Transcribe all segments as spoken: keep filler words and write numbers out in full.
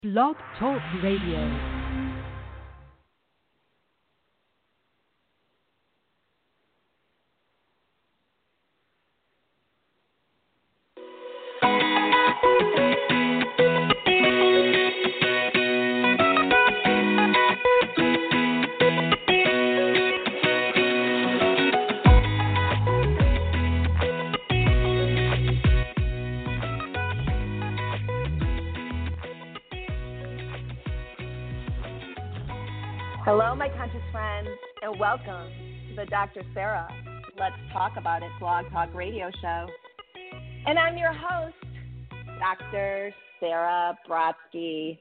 Blog Talk Radio. Hello, my conscious friends, and welcome to the Doctor Sarah Let's Talk About It Blog Talk Radio Show. And I'm your host, Doctor Sarah Brodsky.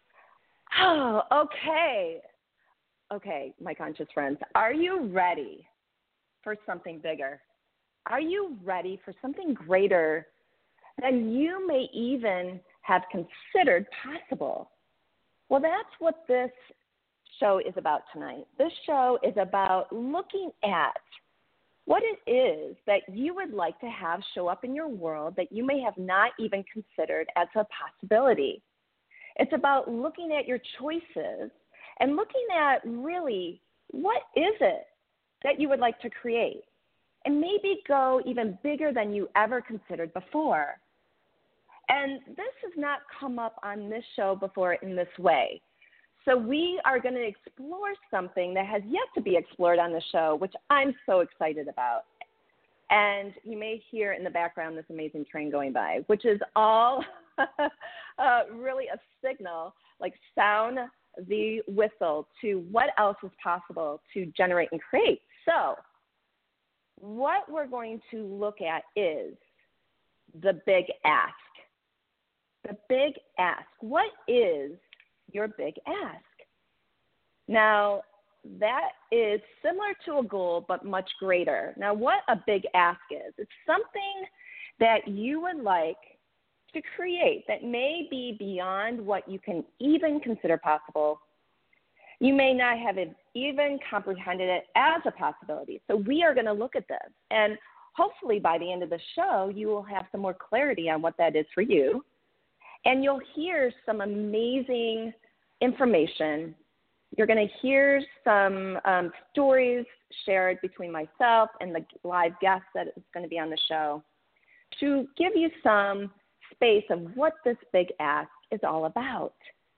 Oh, okay. Okay, my conscious friends, are you ready for something bigger? Are you ready for something greater than you may even have considered possible? Well, that's what this show is about tonight. This show is about looking at what it is that you would like to have show up in your world that you may have not even considered as a possibility. It's about looking at your choices and looking at really what is it that you would like to create, and maybe go even bigger than you ever considered before. And this has not come up on this show before in this way. So we are going to explore something that has yet to be explored on the show, which I'm so excited about. And you may hear in the background this amazing train going by, which is all uh, really a signal, like sound the whistle to what else is possible to generate and create. So what we're going to look at is the big ask. The big ask. What is your big ask? Now, that is similar to a goal, but much greater. Now, what a big ask is, it's something that you would like to create that may be beyond what you can even consider possible. You may not have even comprehended it as a possibility. So we are going to look at this. And hopefully by the end of the show, you will have some more clarity on what that is for you. And you'll hear some amazing information. You're going to hear some um, stories shared between myself and the live guest that is going to be on the show to give you some space of what this big ask is all about.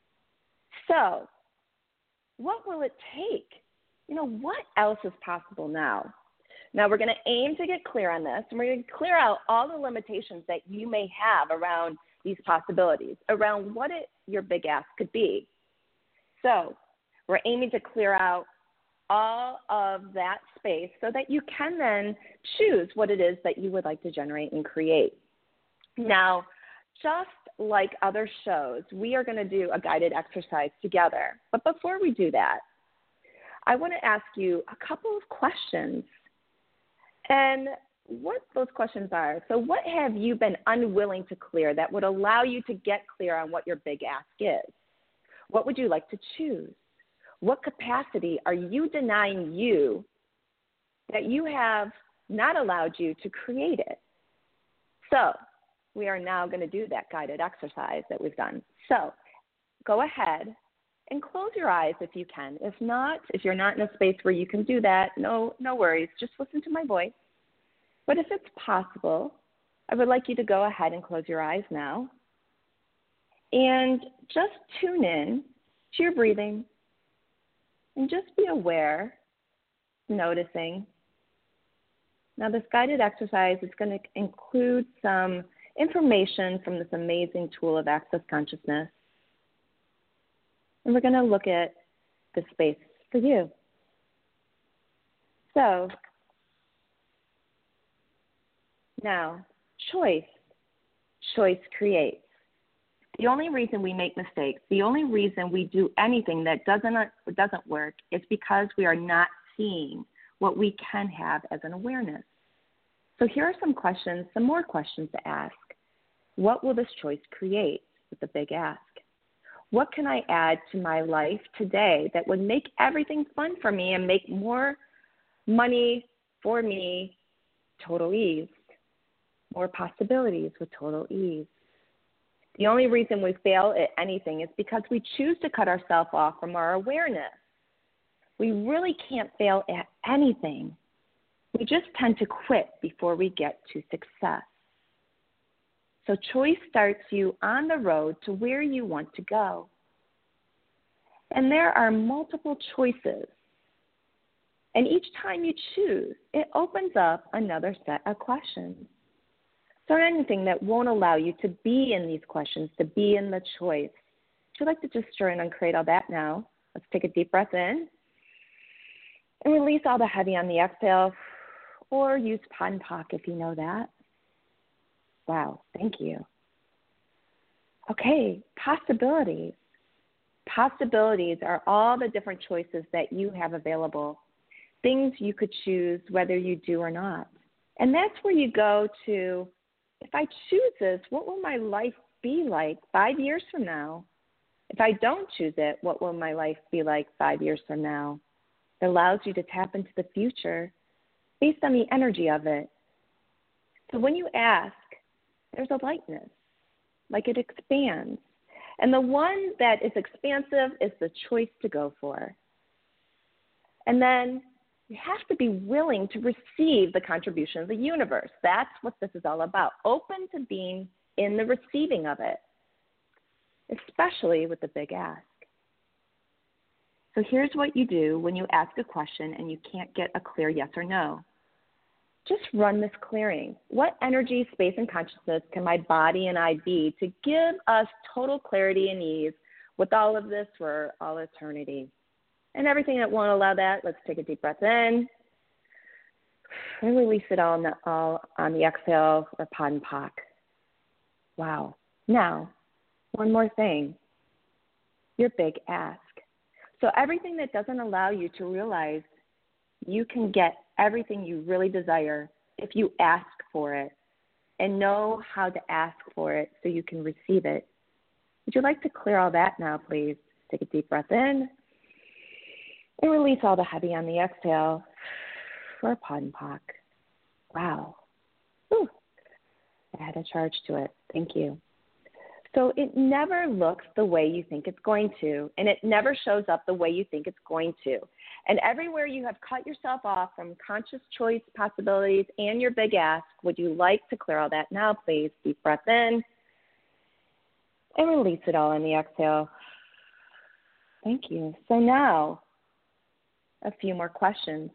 So, what will it take? You know, what else is possible now? Now, we're going to aim to get clear on this, and we're going to clear out all the limitations that you may have around these possibilities, around what it, your big ask could be. So we're aiming to clear out all of that space so that you can then choose what it is that you would like to generate and create. Now, just like other shows, we are going to do a guided exercise together. But before we do that, I want to ask you a couple of questions. And what those questions are. So what have you been unwilling to clear that would allow you to get clear on what your big ask is? What would you like to choose? What capacity are you denying you that you have not allowed you to create it? So we are now going to do that guided exercise that we've done. So go ahead and close your eyes if you can. If not, if you're not in a space where you can do that, no, no worries. Just listen to my voice. But if it's possible, I would like you to go ahead and close your eyes now and just tune in to your breathing and just be aware, noticing. Now, this guided exercise is going to include some information from this amazing tool of Access Consciousness. And we're going to look at the space for you. So, now, choice. Choice creates. The only reason we make mistakes, the only reason we do anything that doesn't doesn't work is because we are not seeing what we can have as an awareness. So here are some questions, some more questions to ask. What will this choice create with the big ask? What can I add to my life today that would make everything fun for me and make more money for me, total ease? More possibilities with total ease. The only reason we fail at anything is because we choose to cut ourselves off from our awareness. We really can't fail at anything. We just tend to quit before we get to success. So choice starts you on the road to where you want to go. And there are multiple choices. And each time you choose, it opens up another set of questions. So anything that won't allow you to be in these questions, to be in the choice. Would you like to just stir and uncreate all that now? Let's take a deep breath in and release all the heavy on the exhale, or use P O D and P O C if you know that. Wow, thank you. Okay, possibilities. Possibilities are all the different choices that you have available, things you could choose whether you do or not. And that's where you go to, if I choose this, what will my life be like five years from now? If I don't choose it, what will my life be like five years from now? It allows you to tap into the future based on the energy of it. So when you ask, there's a lightness, like it expands. And the one that is expansive is the choice to go for. And then you have to be willing to receive the contribution of the universe. That's what this is all about, open to being in the receiving of it, especially with the big ask. So here's what you do when you ask a question and you can't get a clear yes or no. Just run this clearing. What energy, space, and consciousness can my body and I be to give us total clarity and ease with all of this for all eternity? And everything that won't allow that, let's take a deep breath in and release it all on the, all on the exhale, or P O D and P O C. Wow. Now, one more thing, your big ask. So everything that doesn't allow you to realize you can get everything you really desire if you ask for it and know how to ask for it so you can receive it. Would you like to clear all that now, please? Take a deep breath in and release all the heavy on the exhale for P O D and P O C. Wow. Whew. I had a charge to it. Thank you. So it never looks the way you think it's going to, and it never shows up the way you think it's going to. And everywhere you have cut yourself off from conscious choice possibilities and your big ask, would you like to clear all that now, please? Deep breath in and release it all on the exhale. Thank you. So now, a few more questions.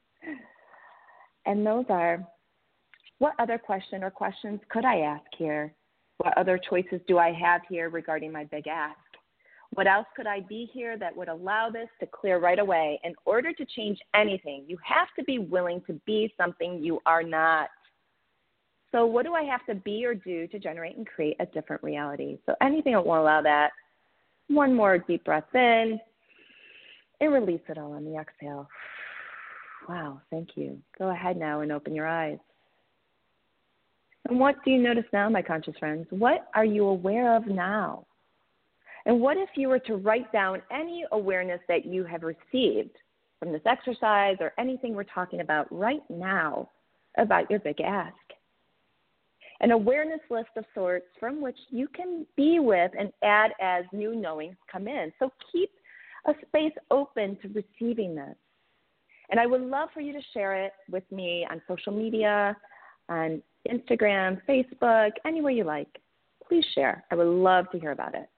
And those are, what other question or questions could I ask here? What other choices do I have here regarding my big ask? What else could I be here that would allow this to clear right away? In order to change anything, you have to be willing to be something you are not. So what do I have to be or do to generate and create a different reality? So anything that won't allow that. One more deep breath in and release it all on the exhale. Wow, thank you. Go ahead now and open your eyes. And what do you notice now, my conscious friends? What are you aware of now? And what if you were to write down any awareness that you have received from this exercise or anything we're talking about right now about your big ask? An awareness list of sorts from which you can be with and add as new knowings come in. So keep a space open to receiving this. And I would love for you to share it with me on social media, on Instagram, Facebook, anywhere you like. Please share. I would love to hear about it.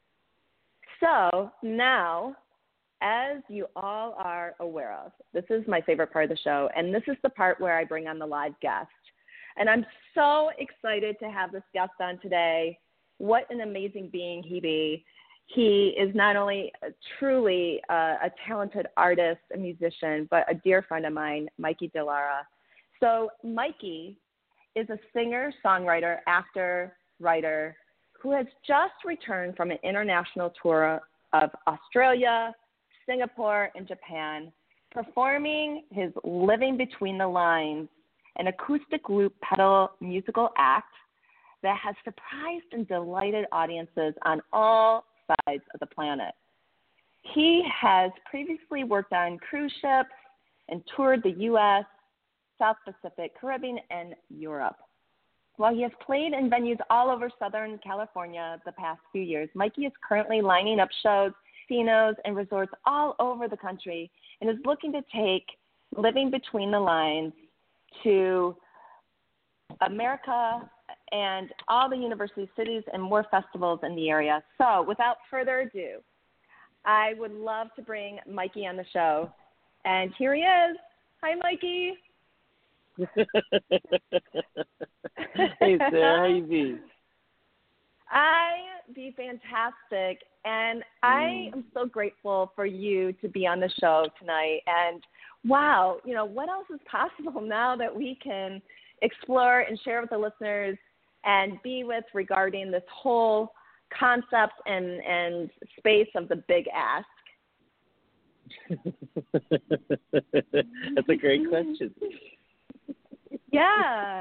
So now, as you all are aware of, this is my favorite part of the show, and this is the part where I bring on the live guest. And I'm so excited to have this guest on today. What an amazing being he be. He is not only a, truly a, a talented artist, a musician, but a dear friend of mine, Mikey Delara. So Mikey is a singer, songwriter, actor, writer, who has just returned from an international tour of Australia, Singapore, and Japan, performing his Living Between the Lines, an acoustic loop pedal musical act that has surprised and delighted audiences on all sides of the planet. He has previously worked on cruise ships and toured the U S, South Pacific, Caribbean, and Europe. While he has played in venues all over Southern California the past few years, Mikey is currently lining up shows, casinos, and resorts all over the country and is looking to take Living Between the Lines to America and all the university cities and more festivals in the area. So without further ado, I would love to bring Mikey on the show. And here he is. Hi, Mikey. Hey, Sarah, how you be? I be fantastic, and I am so grateful for you to be on the show tonight. And wow, you know, what else is possible now that we can explore and share with the listeners and be with regarding this whole concept and, and space of the big ask? That's a great question. Yeah.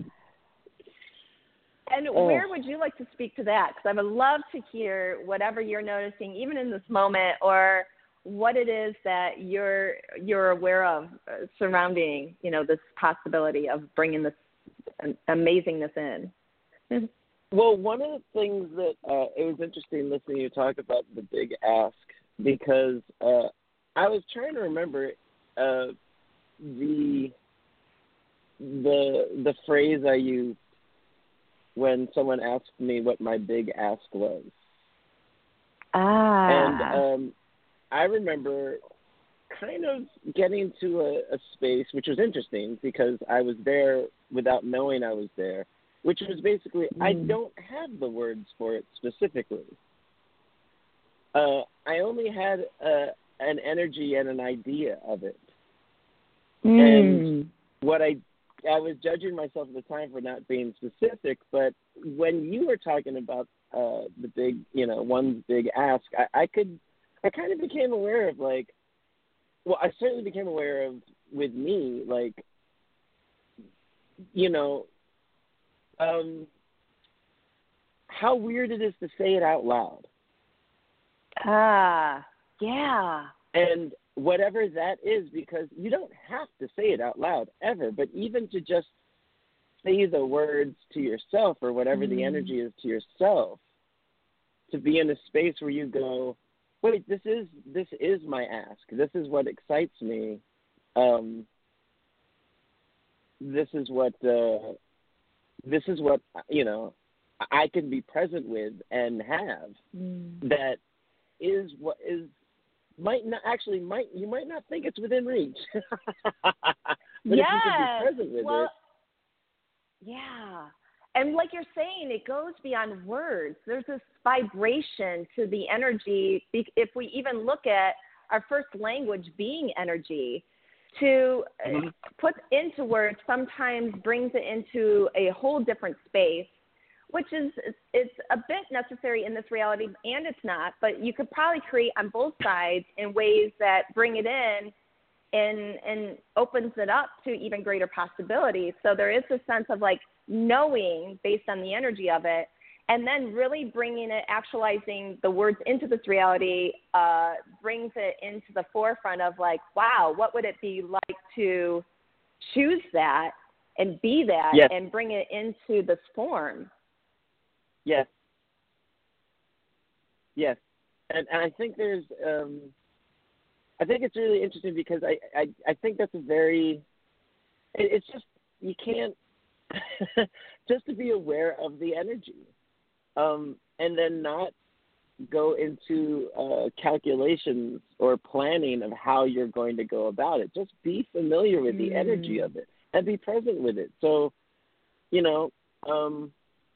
And oh. where would you like to speak to that? Because I would love to hear whatever you're noticing, even in this moment, or what it is that you're you're aware of uh, surrounding, you know, this possibility of bringing this um, amazingness in. Well, one of the things that uh, it was interesting listening to you talk about the big ask, because uh, I was trying to remember uh, the the the phrase I used when someone asked me what my big ask was. Ah. And um, I remember kind of getting to a, a space, which was interesting because I was there without knowing I was there, which was basically, mm. I don't have the words for it specifically. Uh, I only had uh, an energy and an idea of it. Mm. And what I I was judging myself at the time for not being specific, but when you were talking about uh, the big, you know, one's big ask, I, I could, I kind of became aware of like, well, I certainly became aware of with me, like, you know, um, how weird it is to say it out loud. Ah, yeah. And whatever that is, because you don't have to say it out loud ever, but even to just say the words to yourself or whatever mm. the energy is to yourself, to be in a space where you go, wait, this is this is my ask. This is what excites me. Um, this is what uh, this is what you know I can be present with and have. Mm. That is what is. Might not actually might you might not think it's within reach, but yes. if you can be present with well, it, yeah. And like you're saying, it goes beyond words. There's this vibration to the energy. If we even look at our first language being energy, to mm-hmm. put into words sometimes brings it into a whole different space, which is it's a bit necessary in this reality, and it's not, but you could probably create on both sides in ways that bring it in and and opens it up to even greater possibilities. So there is a sense of like knowing based on the energy of it, and then really bringing it, actualizing the words into this reality, uh, brings it into the forefront of like, wow, what would it be like to choose that and be that yes. and bring it into this form? Yes. Yes. And, and I think there's, um, I think it's really interesting because I, I, I think that's a very, it, it's just, you can't, just to be aware of the energy um, and then not go into uh, calculations or planning of how you're going to go about it. Just be familiar with the mm. energy of it and be present with it. So, you know, um,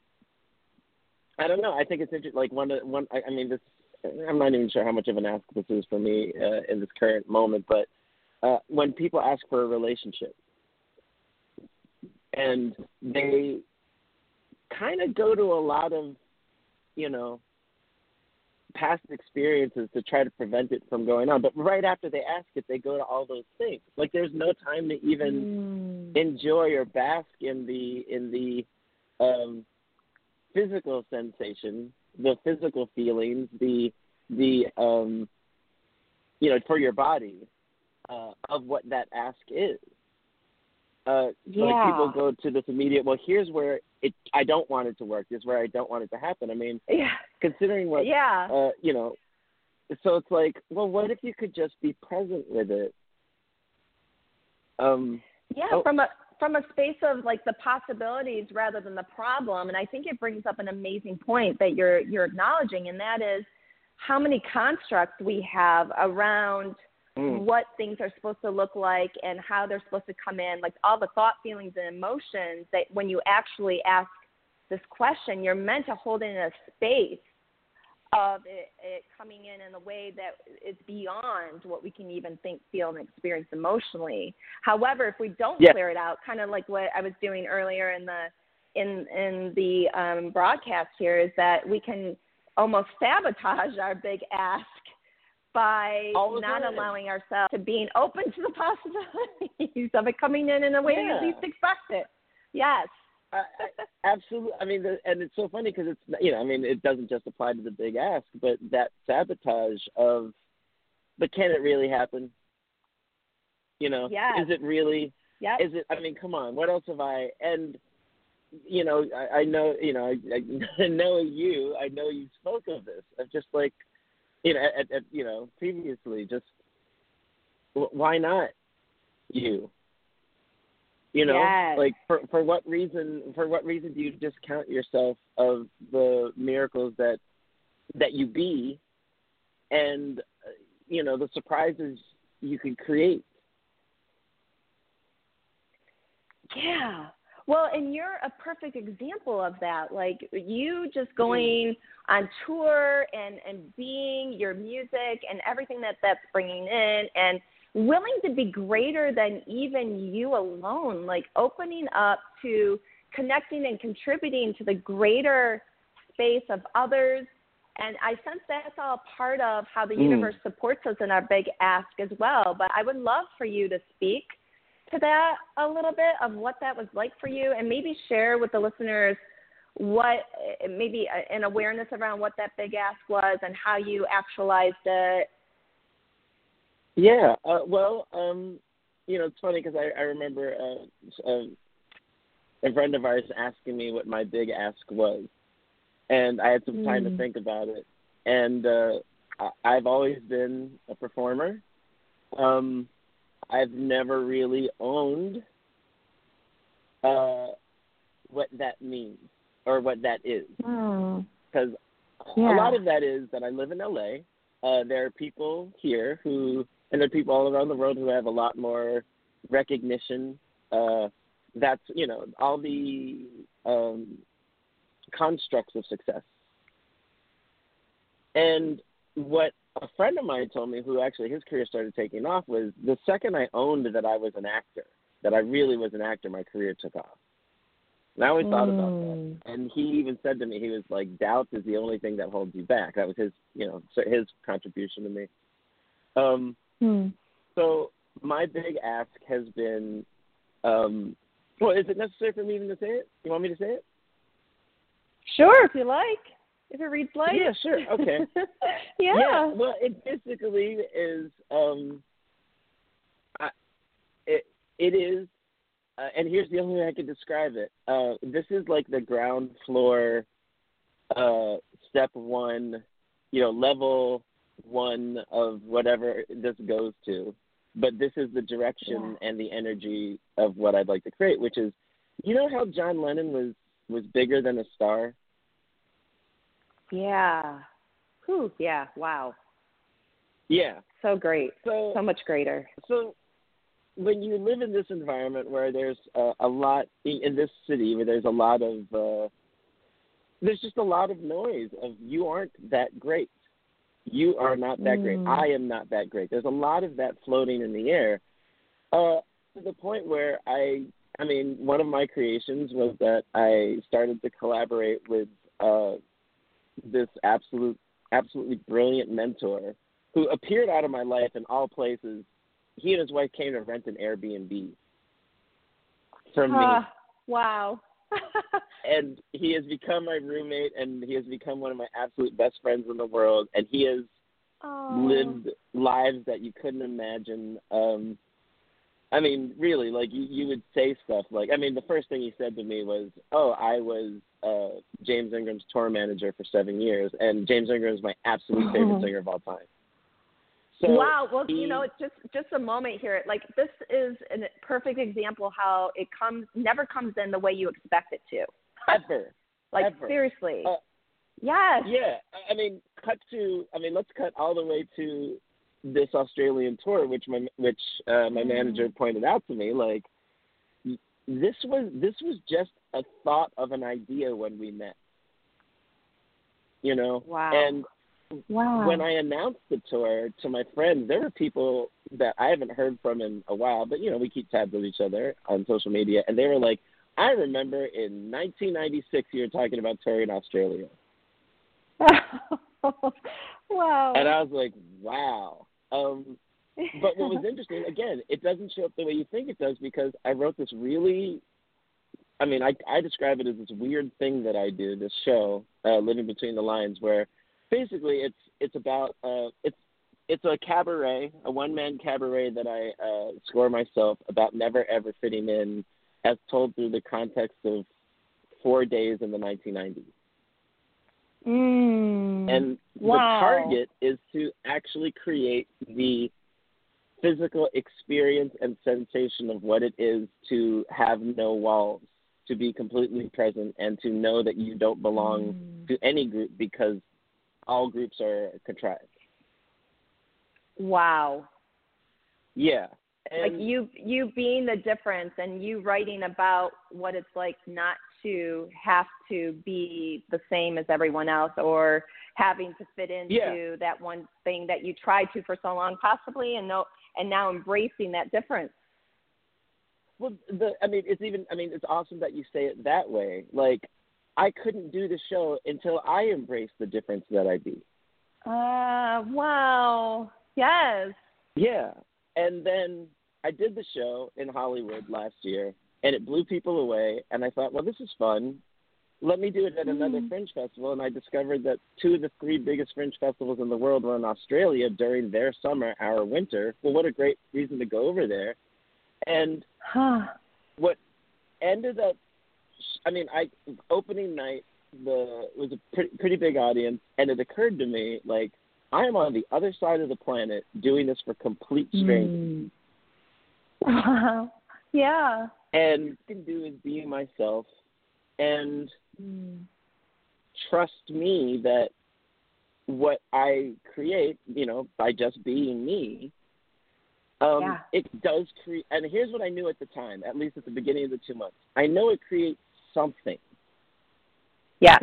I don't know. I think it's interesting. Like one, one. I, I mean, this. I'm not even sure how much of an ask this is for me uh, in this current moment. But uh, when people ask for a relationship, and they kind of go to a lot of, you know, past experiences to try to prevent it from going on. But right after they ask it, they go to all those things. Like there's no time to even mm. enjoy or bask in the in the. Um, physical sensation, the physical feelings, the the um, you know, for your body uh, of what that ask is. Uh, yeah. Like people go to this immediate. Well, here's where it I don't want it to work. This is where I don't want it to happen. I mean, yeah, considering what, yeah, uh, you know, so it's like, well, what if you could just be present with it? Um, yeah, oh, from a from a space of like the possibilities rather than the problem. And I think it brings up an amazing point that you're you're acknowledging, and that is how many constructs we have around mm. what things are supposed to look like and how they're supposed to come in, like all the thought, feelings, and emotions that when you actually ask this question, you're meant to hold in a space of it, it coming in in a way that is beyond what we can even think, feel, and experience emotionally. However, if we don't yeah. clear it out, kind of like what I was doing earlier in the in in the um, broadcast here, is that we can almost sabotage our big ask by not time. allowing ourselves to being open to the possibilities of it coming in in a way yeah. you least expect it. Yes. I, I, absolutely. I mean, the, and it's so funny because it's, you know, I mean, it doesn't just apply to the big ask, but that sabotage of, but can it really happen? You know, yes. is it really, yep. is it, I mean, come on, what else have I, and, you know, I, I know, you know, I, I know you, I know you spoke of this, of just like, you know, at, at, you know, previously, just, why not you? You know, yes. like for for what reason? For what reason do you discount yourself of the miracles that that you be, and uh, you know the surprises you could create? Yeah. Well, and you're a perfect example of that. Like you just going on tour and and being your music and everything that that's bringing in, and willing to be greater than even you alone, like opening up to connecting and contributing to the greater space of others. And I sense that's all part of how the mm. universe supports us in our big ask as well. But I would love for you to speak to that a little bit of what that was like for you, and maybe share with the listeners what maybe an awareness around what that big ask was and how you actualized it. Yeah, uh, well, um, you know, it's funny because I, I remember uh, uh, a friend of ours asking me what my big ask was, and I had some time mm. to think about it. And uh, I, I've always been a performer. Um, I've never really owned uh, what that means or what that is, because mm. yeah. a lot of that is that I live in L A. Uh, there are people here who, and there are people all around the world who have a lot more recognition. Uh, that's, you know, all the um, constructs of success. And what a friend of mine told me, who actually his career started taking off, was the second I owned that I was an actor, that I really was an actor, my career took off. And I always mm. thought about that. And he even said to me, he was like, doubt is the only thing that holds you back. That was his, you know, his contribution to me. Um, mm. So my big ask has been, um, well, is it necessary for me even to say it? You want me to say it? Sure, if you like. If it reads like. Yeah, sure. Okay. yeah. yeah. Well, it basically is, um, I, it, it is, Uh, and here's the only way I can describe it. Uh, this is like the ground floor, uh, step one, you know, level one of whatever this goes to. But this is the direction yeah. and the energy of what I'd like to create, which is, you know how John Lennon was, was bigger than a star? Yeah. Whew, yeah, wow. Yeah. So great. So, so much greater. So when you live in this environment where there's uh, a lot in this city, where there's a lot of uh, there's just a lot of noise of you aren't that great, you are not that mm. great, I am not that great. There's a lot of that floating in the air, uh, to the point where I I mean one of my creations was that I started to collaborate with uh, this absolute absolutely brilliant mentor who appeared out of my life in all places. He and his wife came to rent an Airbnb from uh, me. Wow. And he has become my roommate, and he has become one of my absolute best friends in the world, and he has oh. lived lives that you couldn't imagine. Um, I mean, really, like, you, you would say stuff like, I mean, the first thing he said to me was, oh, I was uh, James Ingram's tour manager for seven years, and James Ingram is my absolute favorite singer of all time. So wow. Well, he, you know, just just a moment here. Like, this is a perfect example how it comes never comes in the way you expect it to. Ever. Like, ever. seriously. Uh, yes. Yeah. I mean, cut to, I mean, let's cut all the way to this Australian tour, which my which uh, my manager pointed out to me, like, this was this was just a thought of an idea when we met, you know. Wow. And wow. when I announced the tour to my friends, there were people that I haven't heard from in a while, but you know, we keep tabs with each other on social media, and they were like, "I remember in nineteen ninety-six you were talking about touring Australia." Wow. And I was like, wow. Um, but what was interesting, again, it doesn't show up the way you think it does, because I wrote this really, I mean, I, I describe it as this weird thing that I do, this show, uh, Living Between the Lines, where basically it's it's about, uh, it's it's a cabaret, a one-man cabaret that I uh, score myself about never ever fitting in, as told through the context of four days in the nineteen nineties. Mm, and wow. the target is to actually create the physical experience and sensation of what it is to have no walls, to be completely present, and to know that you don't belong mm. to any group, because all groups are contrived. Wow. Yeah. And like you you being the difference, and you writing about what it's like not to have to be the same as everyone else, or having to fit into yeah. that one thing that you tried to for so long, possibly, and no, and now embracing that difference. Well, the I mean, it's even I mean, it's awesome that you say it that way. Like, I couldn't do the show until I embraced the difference that I be. Uh, wow. Yes. Yeah. And then I did the show in Hollywood last year, and it blew people away. And I thought, well, this is fun. Let me do it at another mm. Fringe festival. And I discovered that two of the three biggest Fringe festivals in the world were in Australia during their summer, our winter. Well, what a great reason to go over there. And huh. what ended up, I mean, I opening night the was a pretty, pretty big audience, and it occurred to me, like, I am on the other side of the planet doing this for complete strangers. Mm. Wow. Yeah. And what I can do is be myself and mm. trust me that what I create, you know, by just being me, um, yeah. it does create. And here's what I knew at the time, at least at the beginning of the two months. I know it creates something. Yeah.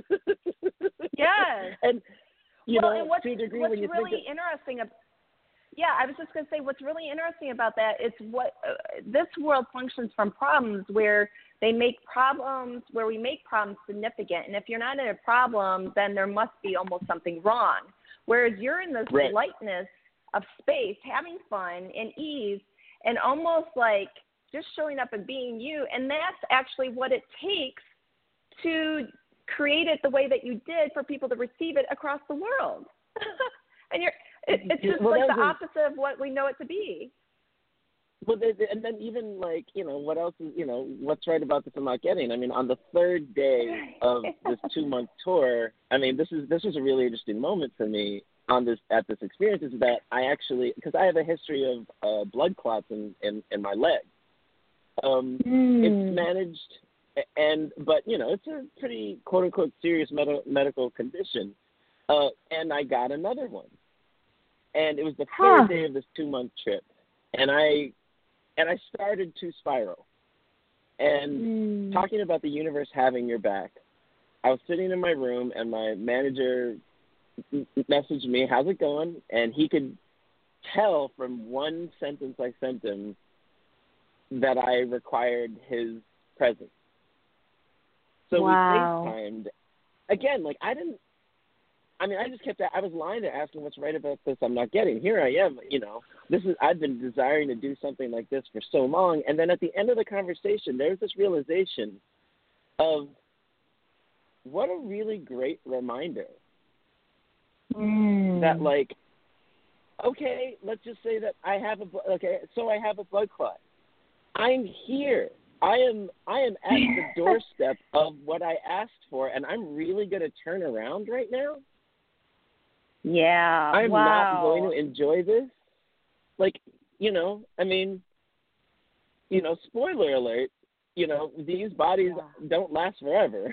Yes. And, you well, know, and what's, to a degree what's when you really think of, interesting about Yeah, I was just going to say what's really interesting about that is what uh, this world functions from problems, where they make problems, where we make problems significant. And if you're not in a problem, then there must be almost something wrong. Whereas you're in this right. lightness of space, having fun and ease, and almost like just showing up and being you. And that's actually what it takes to create it the way that you did for people to receive it across the world. And you're It, it's just well, like the a, opposite of what we know it to be. Well, they, they, and then even like, you know, what else is, you know, what's right about this I'm not getting? I mean, on the third day of this two-month tour, I mean, this is this was a really interesting moment for me on this at this experience, is that I actually, because I have a history of uh, blood clots in, in, in my leg. Um, mm. It's managed, and but, you know, it's a pretty, quote-unquote, serious med- medical condition. Uh, and I got another one. And it was the third huh. day of this two-month trip, and I and I started to spiral. And mm. talking about the universe having your back, I was sitting in my room, and my manager messaged me, "How's it going?" And he could tell from one sentence I sent him that I required his presence. So wow. we FaceTimed. Again, like, I didn't, I mean, I just kept, I was lying there asking what's right about this I'm not getting. Here I am, you know, this is, I've been desiring to do something like this for so long. And then at the end of the conversation, there's this realization of what a really great reminder mm. that, like, okay, let's just say that I have a okay, so I have a blood clot. I'm here. I am I am at the doorstep of what I asked for, and I'm really going to turn around right now? Yeah. I'm wow. not going to enjoy this? Like, you know, I mean, you know, spoiler alert, you know, these bodies yeah. don't last forever.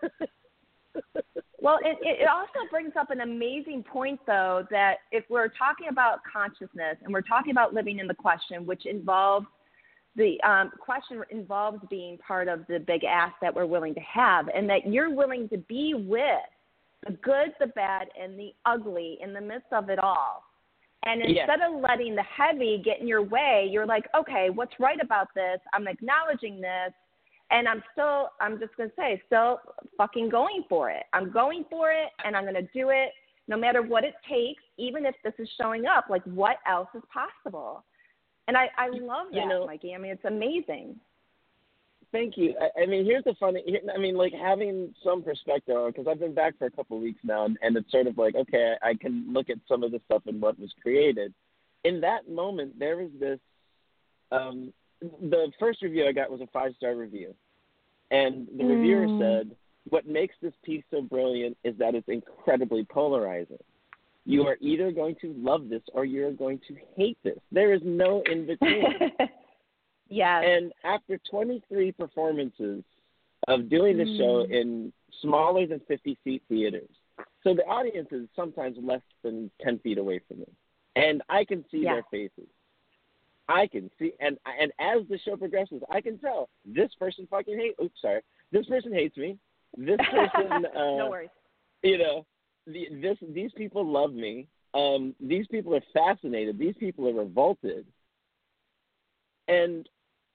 Well, it, it also brings up an amazing point, though, that if we're talking about consciousness and we're talking about living in the question, which involves the um, question involves being part of the big ask that we're willing to have, and that you're willing to be with the good, the bad, and the ugly in the midst of it all. And instead yes. of letting the heavy get in your way, you're like, okay, what's right about this? I'm acknowledging this. And I'm still, I'm just going to say, still fucking going for it. I'm going for it, and I'm going to do it no matter what it takes, even if this is showing up. Like, what else is possible? And I, I love that, you know, Mikey. I mean, it's amazing. Thank you. I, I mean, here's the funny, I mean, like, having some perspective, because I've been back for a couple of weeks now, and, and it's sort of like, okay, I can look at some of the stuff and what was created. In that moment, there was this, um, the first review I got was a five-star review. And the mm. reviewer said, what makes this piece so brilliant is that it's incredibly polarizing. You are either going to love this or you're going to hate this. There is no in between. Yes. And after twenty-three performances of doing the mm. show in smaller than fifty-seat theaters, so the audience is sometimes less than ten feet away from me, and I can see yeah. their faces. I can see, and and as the show progresses, I can tell this person fucking hates. Oops, sorry. This person hates me. This person, uh, no worries. You know, the, this these people love me. Um, these people are fascinated. These people are revolted. And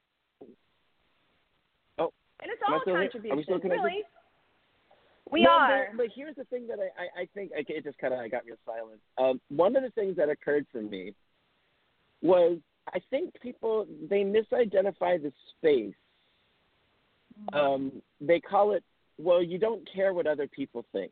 oh, and it's all contribution. Are we still connected? Really? We no, are. But, but here's the thing that I, I, I think okay, it just kind of got me silent. Um, one of the things that occurred for me was, I think people, they misidentify the space. Um, they call it, well, you don't care what other people think.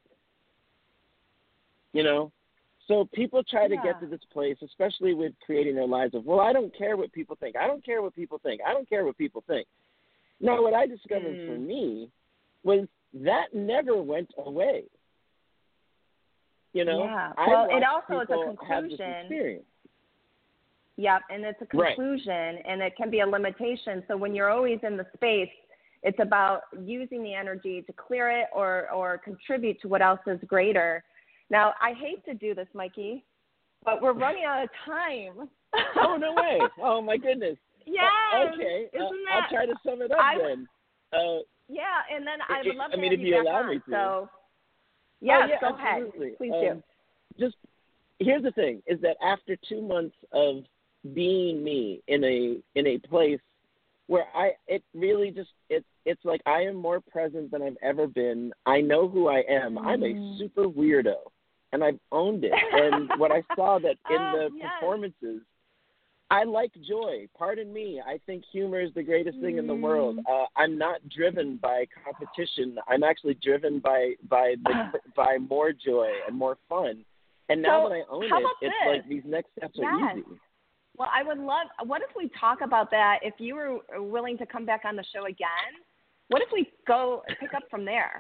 You know? So people try to yeah. get to this place, especially with creating their lives of, well, I don't care what people think. I don't care what people think. I don't care what people think. Now, what I discovered mm. for me was that never went away. You know? Yeah. I well, it also is a conclusion. Have this experience. Yep, and it's a conclusion, right. and it can be a limitation. So when you're always in the space, it's about using the energy to clear it or, or contribute to what else is greater. Now, I hate to do this, Mikey, but we're running out of time. Oh, no way. Oh, my goodness. Yes. Uh, okay. Isn't uh, that, I'll try to sum it up I, then. Uh, yeah, and then I would love I to mean, have if you you back allow on. me to. So, yes, oh, yeah, go absolutely. ahead. Please um, do. Just here's the thing: is that after two months of being me in a in a place where I it really just it's it's like I am more present than I've ever been. I know who I am. Mm. I'm a super weirdo, and I've owned it. And what I saw that in uh, the yes. performances, I like joy. Pardon me. I think humor is the greatest thing mm. in the world. Uh, I'm not driven by competition. I'm actually driven by by the, by more joy and more fun. And now so, that I own it, it's this? like these next steps yes. are easy. Well, I would love, what if we talk about that? If you were willing to come back on the show again, what if we go pick up from there?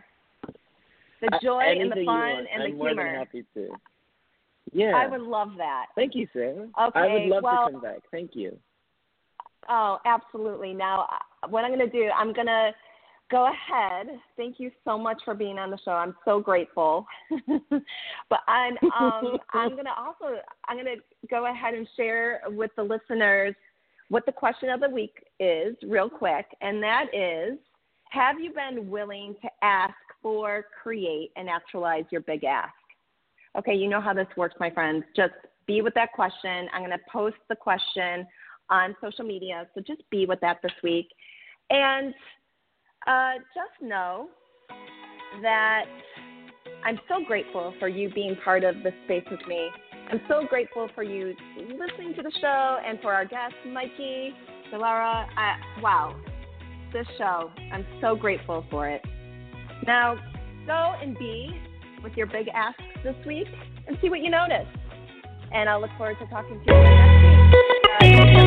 The joy uh, and the fun and I'm the more humor. Than happy to. Yeah. I would love that. Thank you, Sarah. Okay, I would love well, to come back. Thank you. Oh, absolutely. Now, what I'm going to do, I'm going to go ahead. Thank you so much for being on the show. I'm so grateful. But I'm um, I'm going to also I'm going to go ahead and share with the listeners what the question of the week is, real quick, and that is: have you been willing to ask for, create, and actualize your big ask? Okay, you know how this works, my friends. Just be with that question. I'm going to post the question on social media, so just be with that this week. And uh, just know that I'm so grateful for you being part of this space with me. I'm so grateful for you listening to the show and for our guest, Mikey, Delara. I, wow, this show, I'm so grateful for it. Now, go and be with your big ask this week and see what you notice. And I'll look forward to talking to you again next week. Uh,